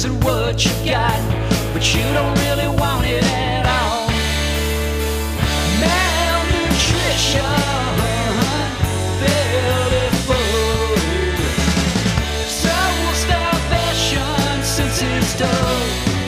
using what you got, but you don't really want it at all. Malnutrition, belly full, soul starvation since it's done.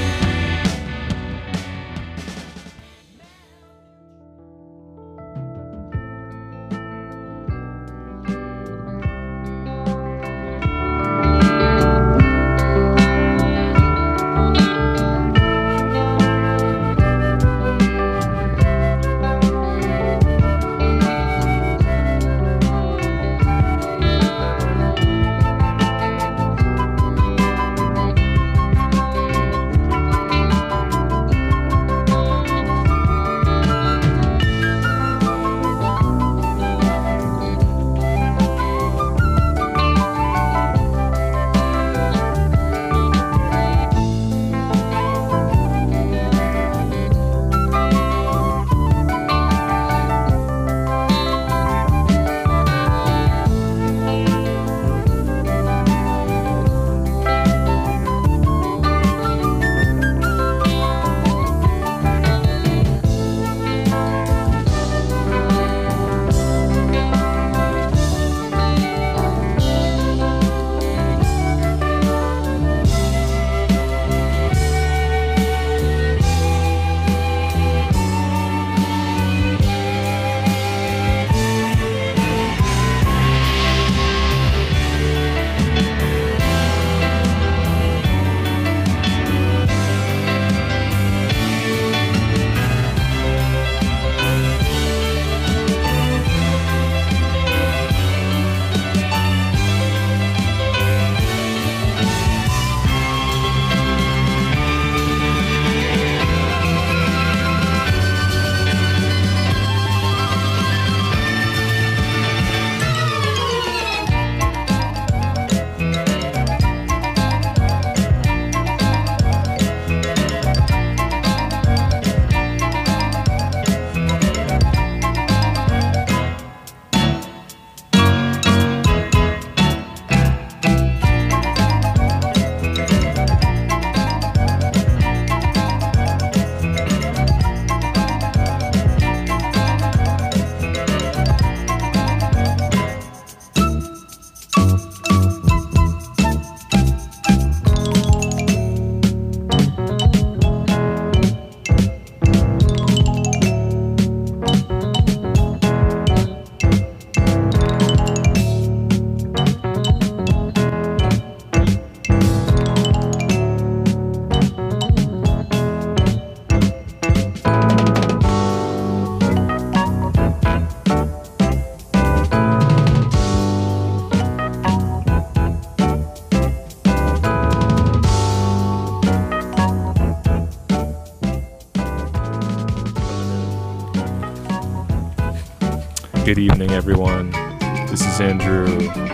Good evening, everyone. This is Andrew.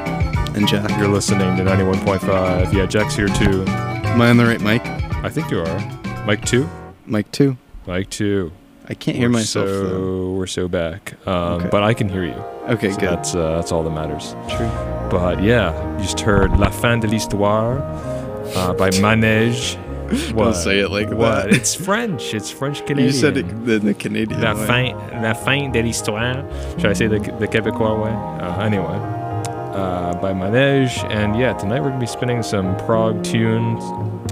And Jack. You're listening to 91.5. Yeah, Jack's here too. Am I on the right mic? I think you are. Mic 2? Mic 2. Mic 2. I can't hear myself, though. We're so back. Okay. But I can hear you. Okay, so good. That's all that matters. True. But yeah, you just heard La Fin de l'Histoire by Manège. Don't say it like what? that. It's French. It's French-Canadian. You said it the Canadian La way. fin de l'Histoire. Should I say the Québécois way? Anyway. By Manège. And yeah, tonight we're going to be spinning some prog tunes,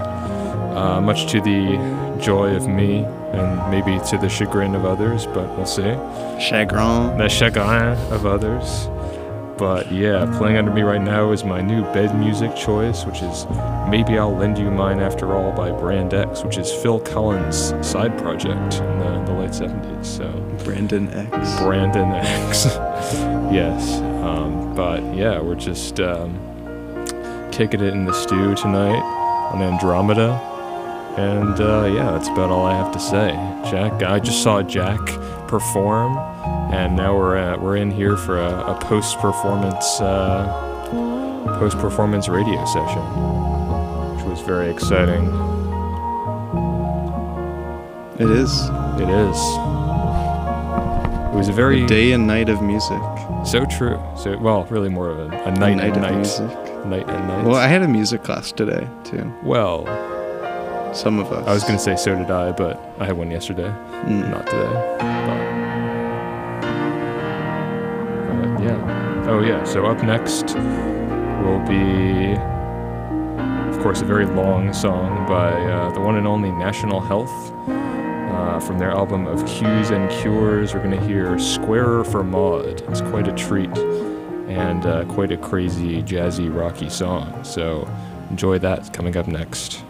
much to the joy of me and maybe to the chagrin of others, but we'll see. Chagrin. The chagrin of others. But yeah, playing under me right now is my new bed music choice, which is Maybe I'll Lend You Mine After All by Brand X, which is Phil Collins' side project in the late 70s. So Brandon X. Brandon X. Yes. But yeah, we're just kicking it in the stew tonight on Andromeda. And yeah, that's about all I have to say. Jack, I just saw Jack perform, and now we're in here for a post-performance radio session, which was very exciting. It is. It is. It was a very a day and night of music. So true. So well, really more of a night and night. Of music. Night and night. Well, I had a music class today too. Well, Some of us. I was gonna say so did I, but I had one yesterday, not today. But yeah. Oh yeah. So up next will be, of course, a very long song by the one and only National Health. From their album of Cues and Cures, we're gonna hear "Squarer for Maud." It's quite a treat and quite a crazy, jazzy, rocky song. So enjoy that. Coming up next.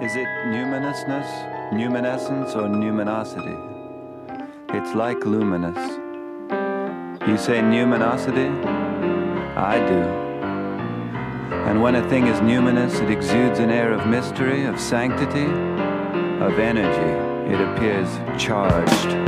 Is it numinousness, numinescence, or numinosity? It's like luminous. You say numinosity? I do. And when a thing is numinous, it exudes an air of mystery, of sanctity, of energy. It appears charged.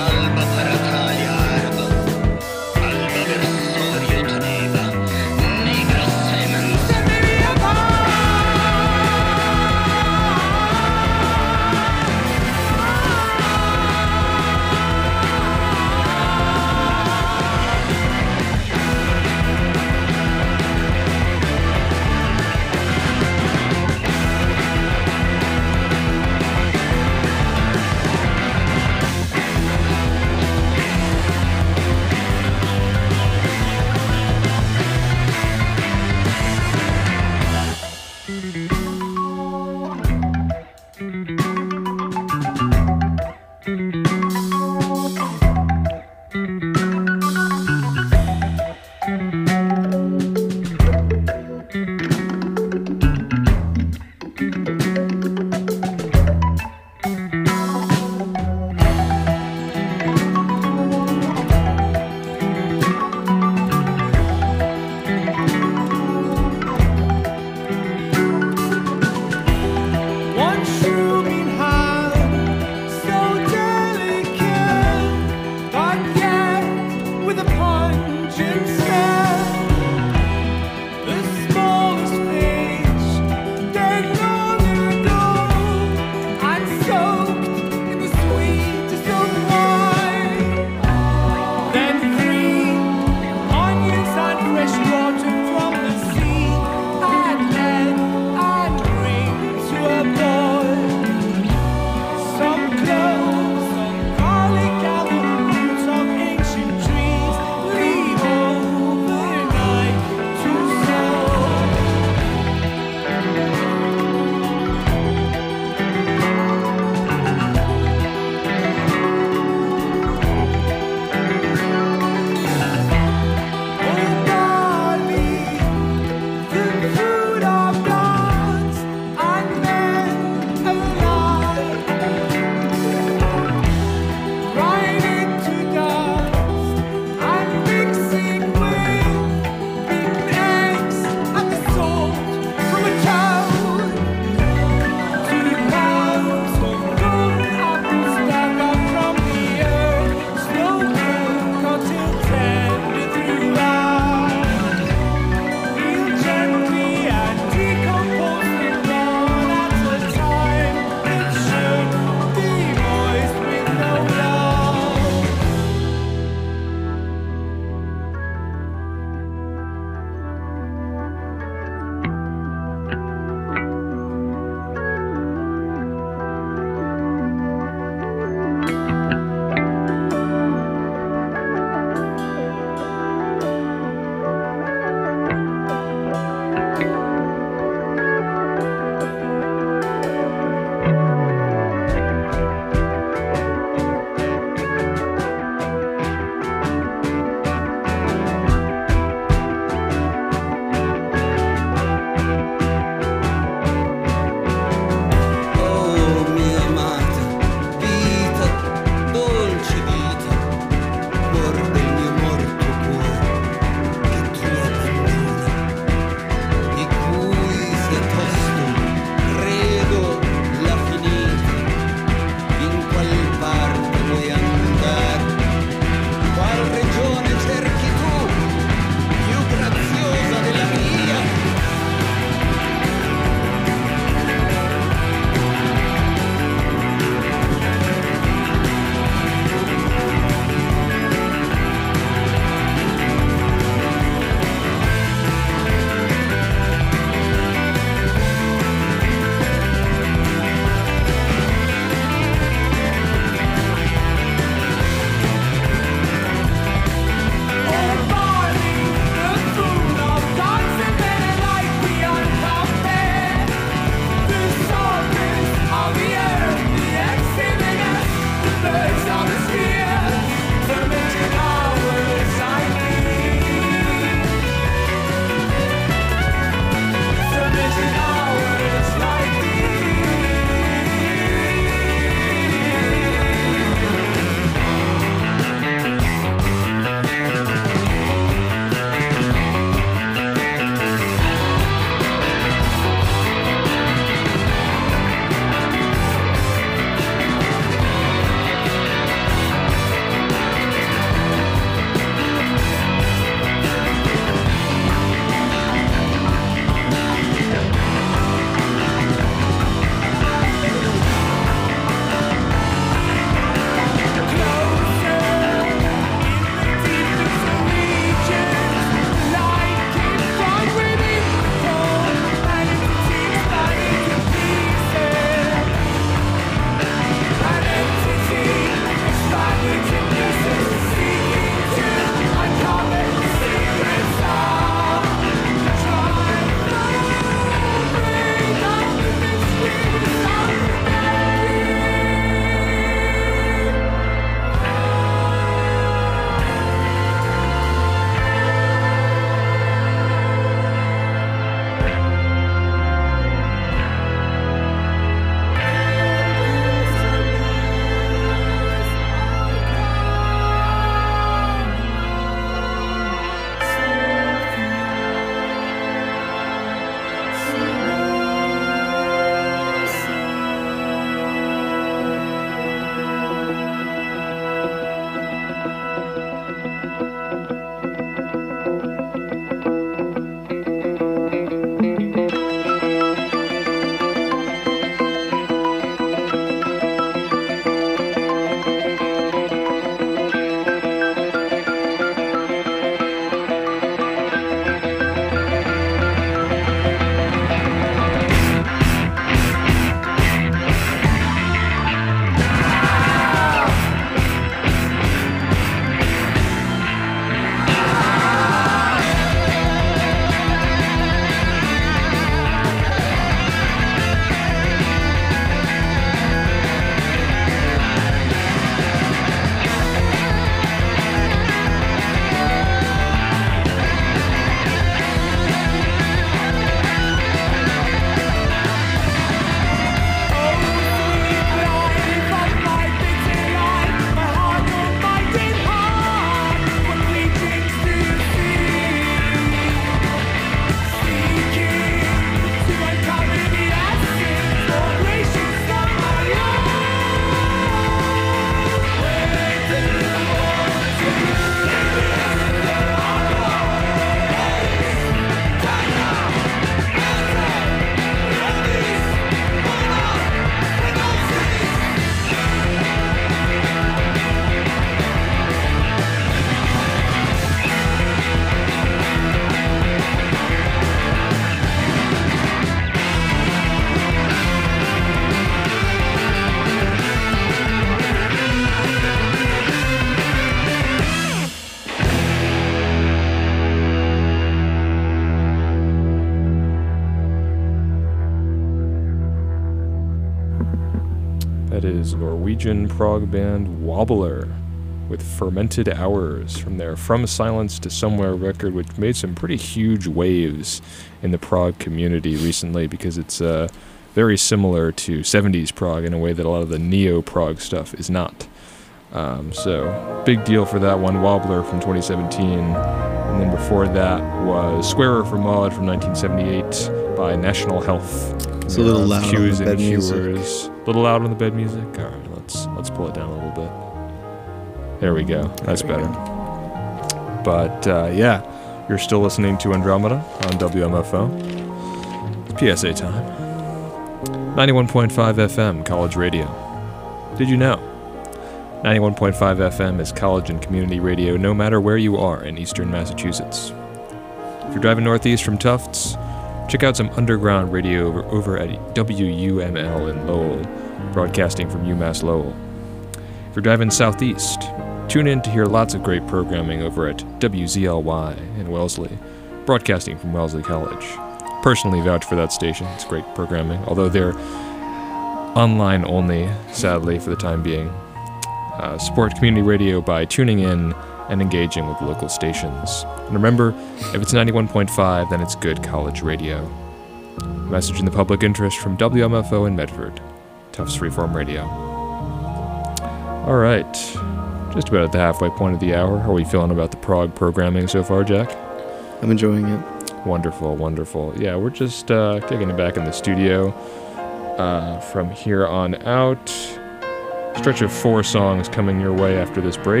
That is Norwegian prog band Wobbler with Fermented Hours from their From Silence to Somewhere record, which made some pretty huge waves in the prog community recently because it's very similar to 70s prog in a way that a lot of the neo-prog stuff is not. So, big deal for that one, Wobbler from 2017. And then before that was Squarer for Maud from 1978 by National Health. It's a little loud on Cues the and bed music. Cures. A little loud on the bed music? Alright, let's pull it down a little bit. There we go. That's better. But, yeah, you're still listening to Andromeda on WMFO. It's PSA time. 91.5 FM, College Radio. Did you know? 91.5 FM is college and community radio no matter where you are in eastern Massachusetts. If you're driving northeast from Tufts, check out some underground radio over at WUML in Lowell, broadcasting from UMass Lowell. If you're driving southeast, tune in to hear lots of great programming over at WZLY in Wellesley, broadcasting from Wellesley College. Personally vouch for that station. It's great programming, although they're online only, sadly, for the time being. Support community radio by tuning in and engaging with local stations. And remember, if it's 91.5, then it's good college radio. A message in the public interest from WMFO in Medford, Tufts Freeform Radio. All right, just about at the halfway point of the hour. How are we feeling about the prog programming so far, Jack? I'm enjoying it. Wonderful, wonderful. Yeah, we're just kicking it back in the studio from here on out. Stretch of 4 songs coming your way after this break.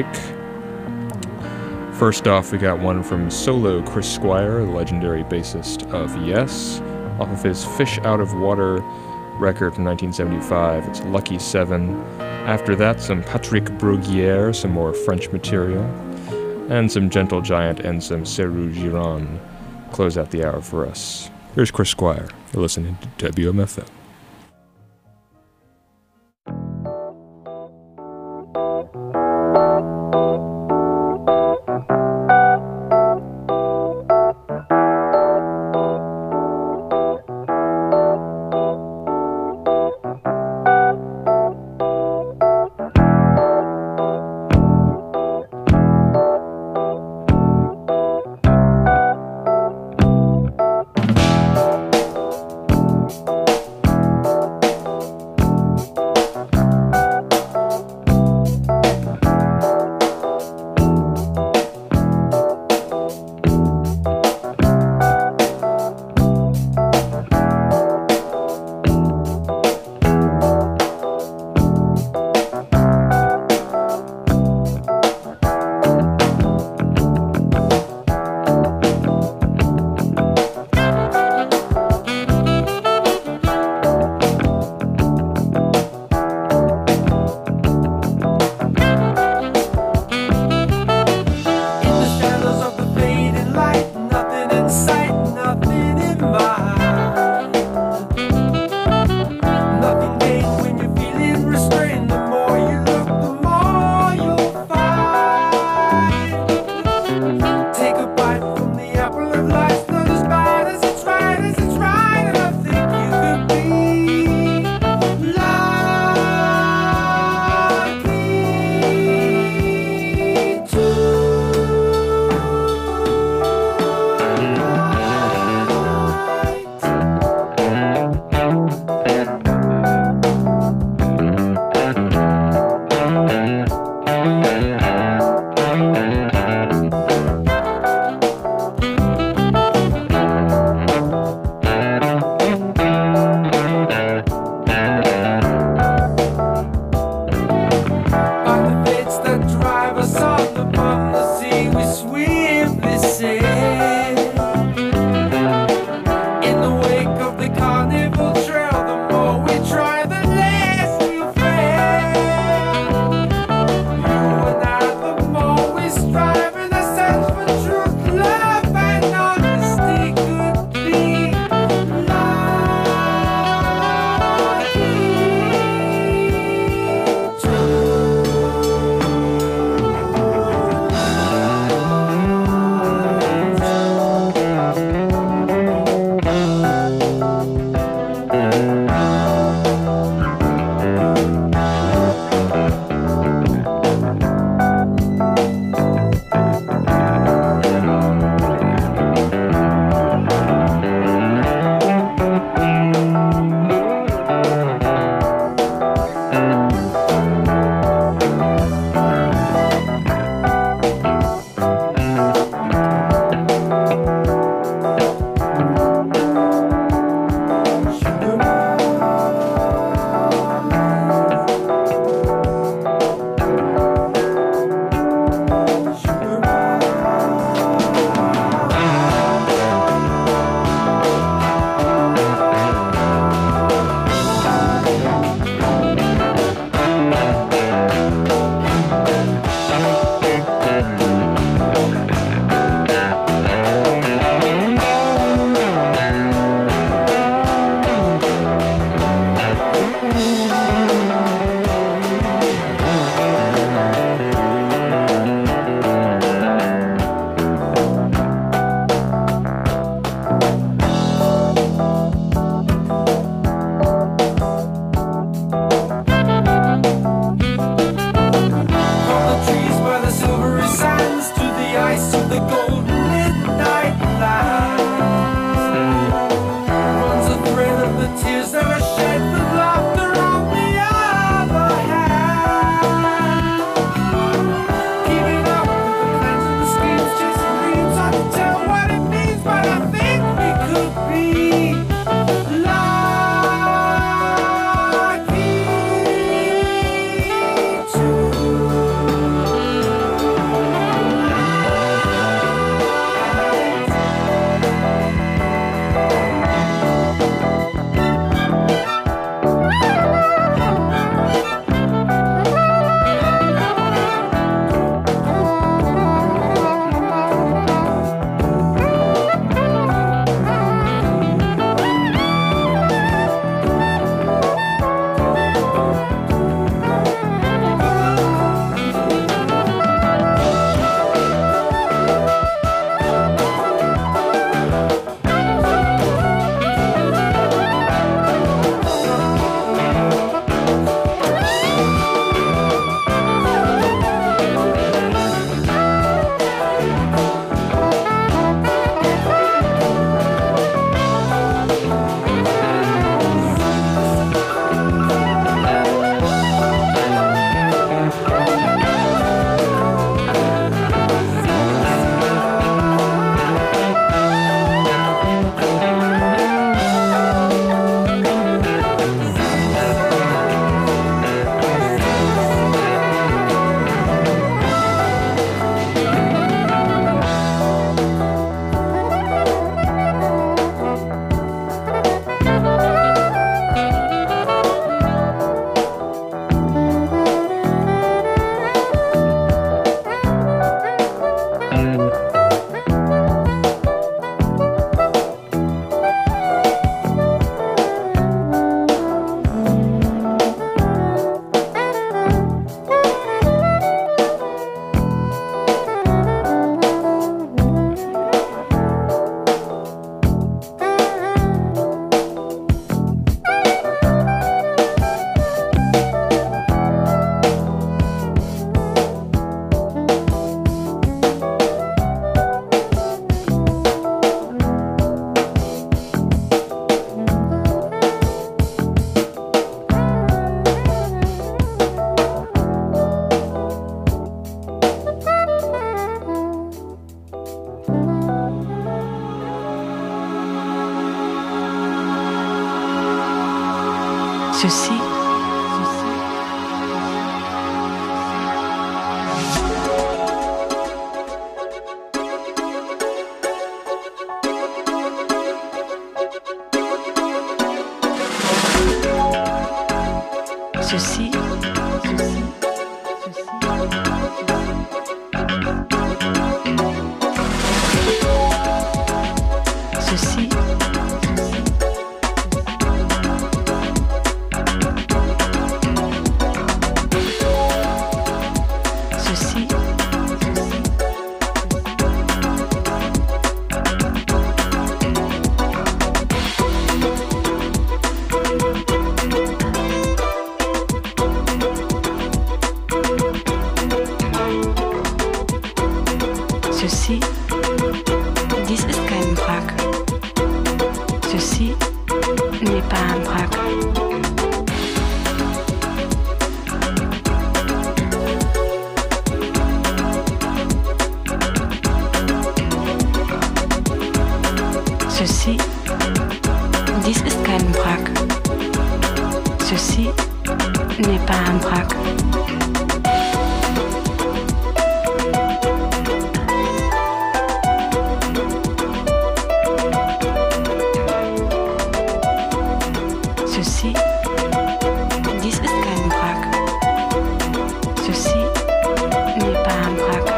First off, we got one from solo Chris Squire, the legendary bassist of Yes, off of his Fish Out of Water record from 1975. It's Lucky 7. After that, some Patrick Bruguière, some more French material, and some Gentle Giant and some Serou Girard close out the hour for us. Here's Chris Squire. You're listening to WMFO. Ceci, ceci, ceci, ceci, dies ist kein Wrack. Ceci n'est pas un braque. Ceci, dies ist kein Wrack. Ceci n'est pas un braque. Ceci, dies ist kein Wrack. Ceci n'est pas un braque.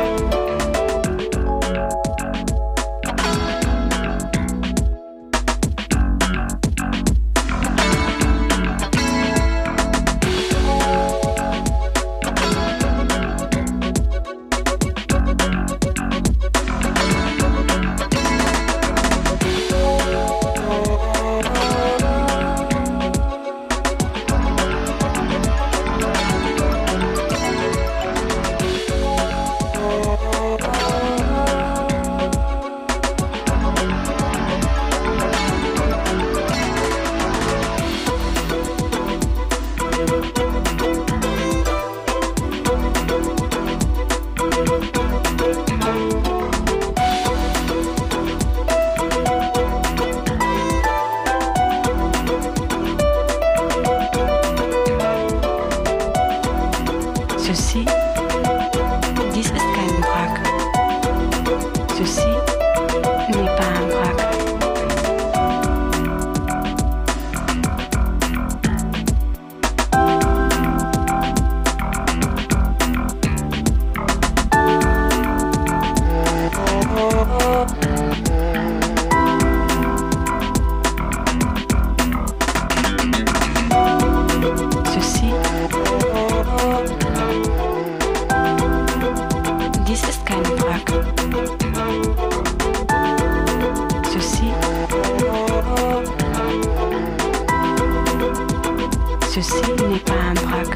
Ceci, dies ist kein Wrack. Ceci n'est pas un braque. Ceci, dies ist kein Wrack. Ceci, ceci n'est pas un braque.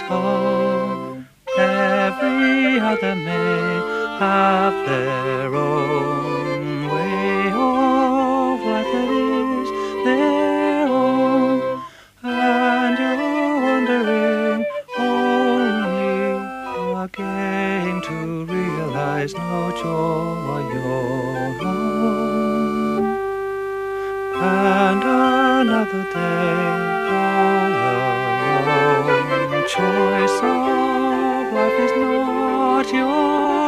own. Every other may have their own way of life that is their own. And you're wondering only again to realize no joy your own. And another day all alone. Choice of life is not your own.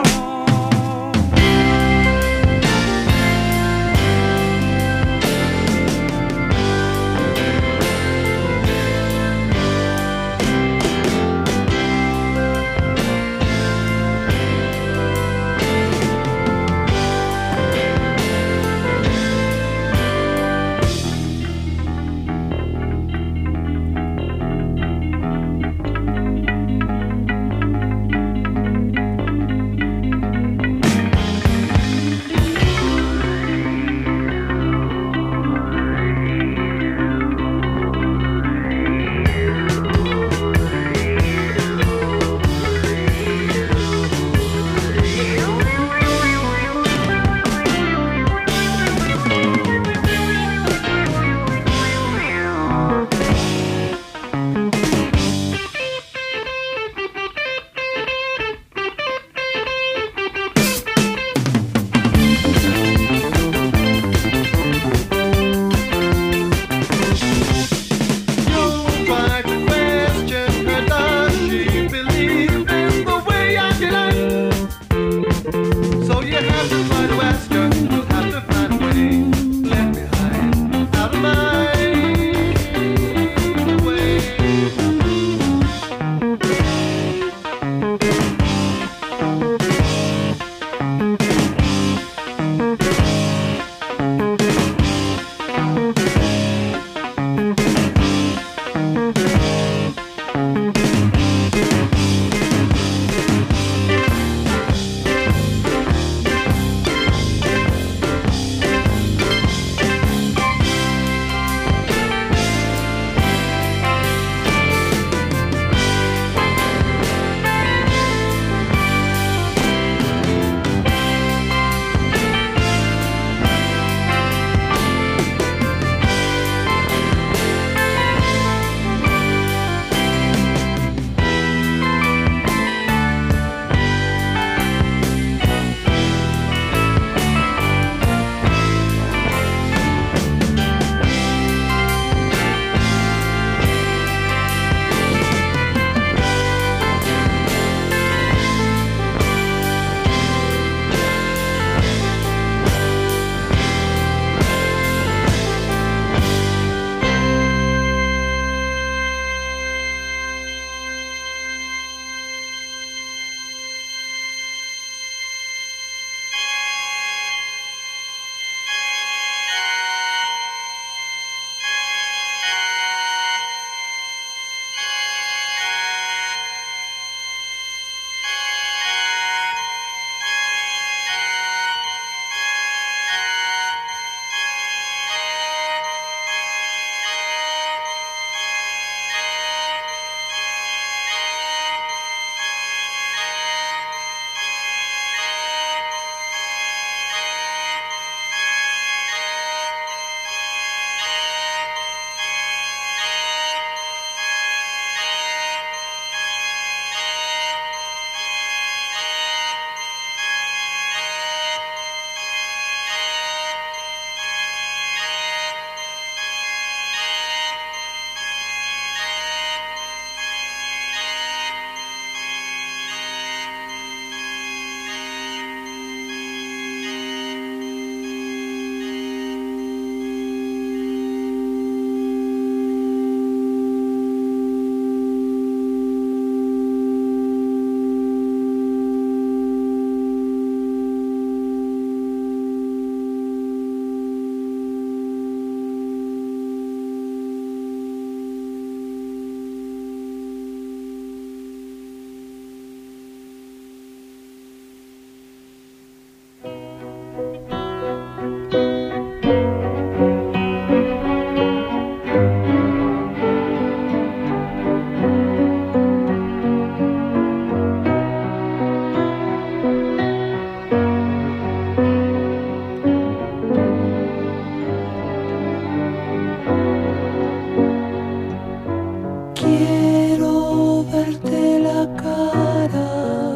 verte la cara,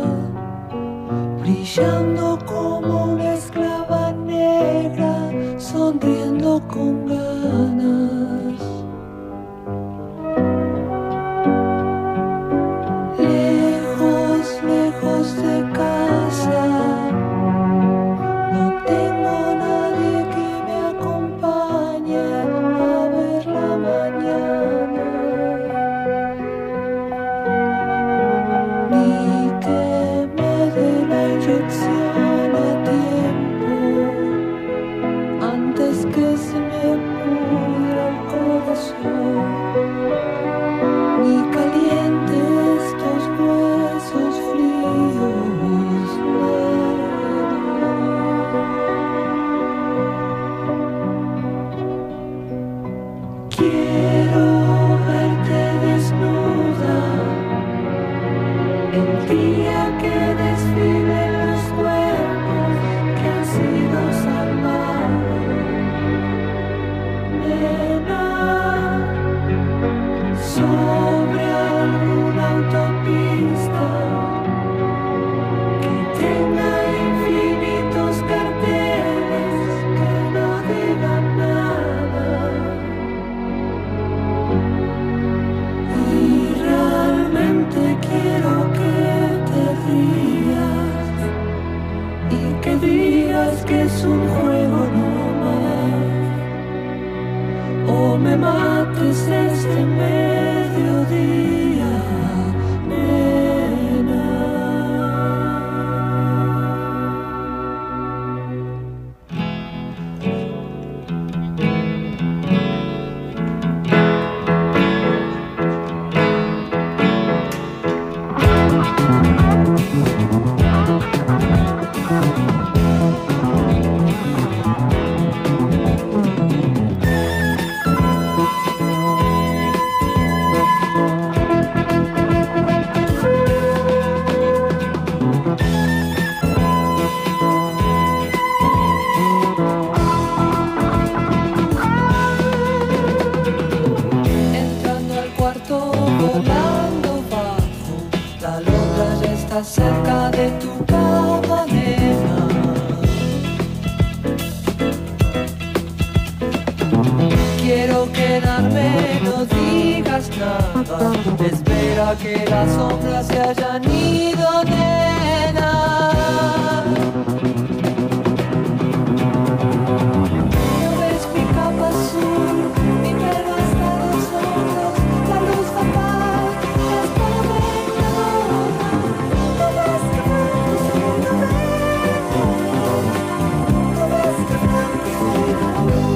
brillando como una esclava negra, sonriendo con ganas. Lejos, lejos de casa, no tengo nadie que me acompañe a ver la mañana, ni que me dé la inyección a tiempo antes que se me pudra el corazón, ni caliente estos huesos fríos, quiero verte desnuda el día que desfilen los cuerpos que han sido salvados. Nena, sobre alguna autopista que tenga infinitos carteles que no digan nada. Y realmente quiero que te rías y que digas que es un juego no más, o me mates este mediodía, nena. Entrando al cuarto, volando bajo, la luna ya está cerca de tu cama, nena. Quiero quedarme, no digas nada, espera que las sombras se hayan ido, nena. ¿No ves mi capa azul, mi pelo hasta los ojos, la luz apagada, hasta venga ahora? ¿No ves que blanco soy la verde? ¿No ves que blanco soy la luz?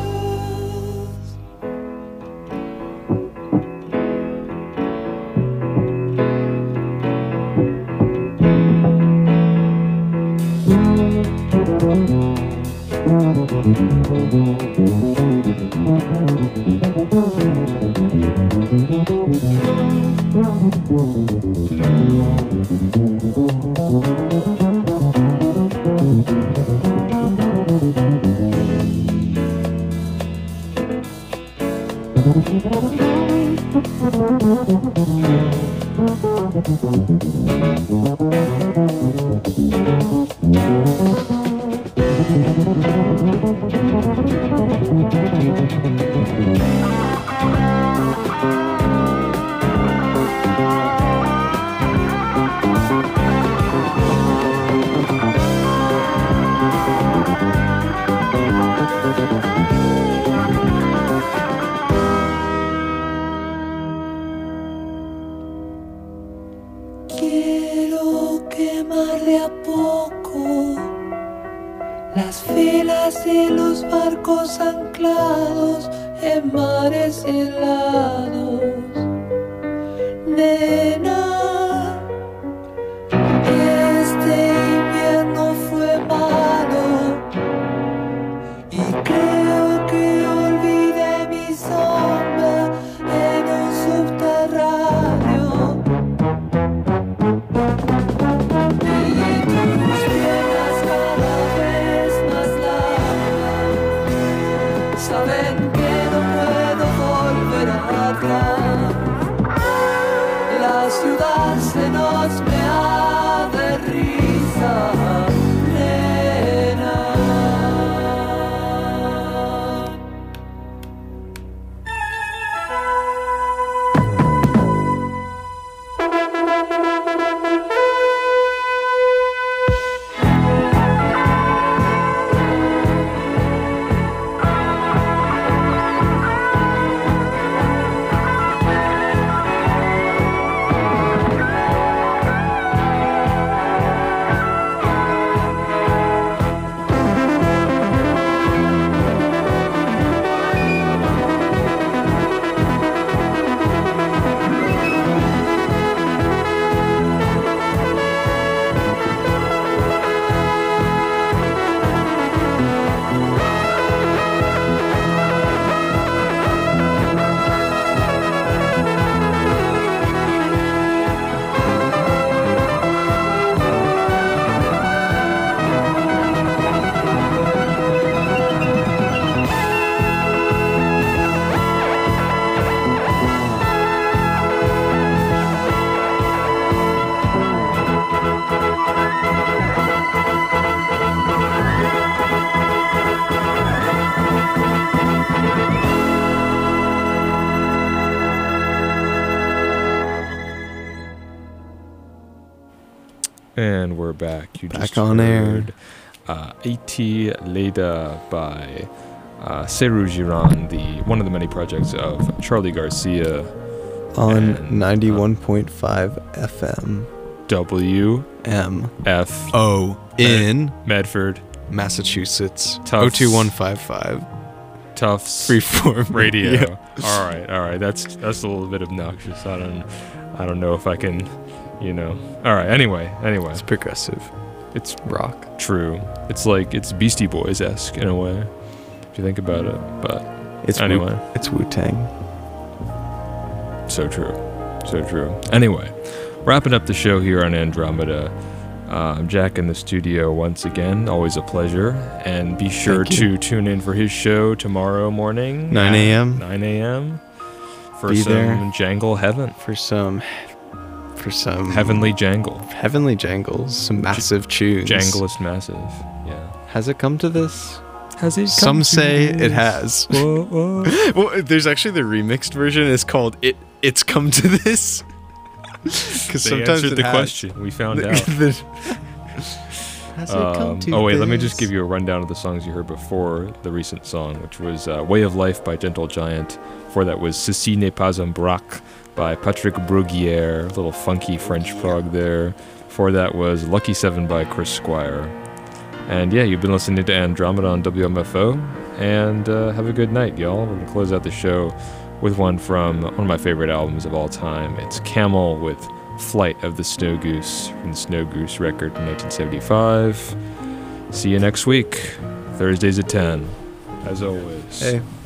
Quiero quemar de a poco las velas de los barcos anclados en mares helados. Nena, este invierno fue malo y creo que olvidé mi sombra en un subterráneo. Y tus piernas cada vez más largas saben que no puedo volver atrás. Las ciudad se nos mea de risa, nena. And we're back. You Back just on air. heard A.T. Leda by Seru Giran, one of the many projects of Charlie Garcia. On And, 91.5 FM. WFO In Medford Massachusetts. Tufts. 02155. Tufts Freeform Radio. Yeah. All right. That's a little bit obnoxious. I don't know if I can, All right. Anyway, It's progressive it's rock. true. It's Beastie Boys-esque in a way, if you think about it. But It's anyway. It's Wu-Tang. So true. Anyway, wrapping up the show here on Andromeda. I'm Jack in the studio once again. Always a pleasure. And be sure Thank you. to tune in for his show tomorrow morning. 9 a.m. 9 a.m. For Be some there. jangle heaven. For some Heavenly jangle. heavenly jangles, some massive tunes. Janglest massive. Yeah. Has it come to this? Has it Some say it has. Well, there's actually the remixed version. It's called It's Come to This. Because They sometimes answered it the has. question. We found out. Has it come to Wait, let me just this? give you a rundown of the songs you heard before the recent song, which was Way of Life by Gentle Giant. Before that was Ceci n'est pas un braque by Patrick Bruguière, a little funky French prog there. Before that was Lucky 7 by Chris Squire. And yeah, you've been listening to Andromeda on WMFO, and have a good night, y'all. We're going to close out the show with one from one of my favorite albums of all time. It's Camel with Flight of the Snow Goose from the Snow Goose record in 1975. See you next week, Thursdays at 10, as always. Hey.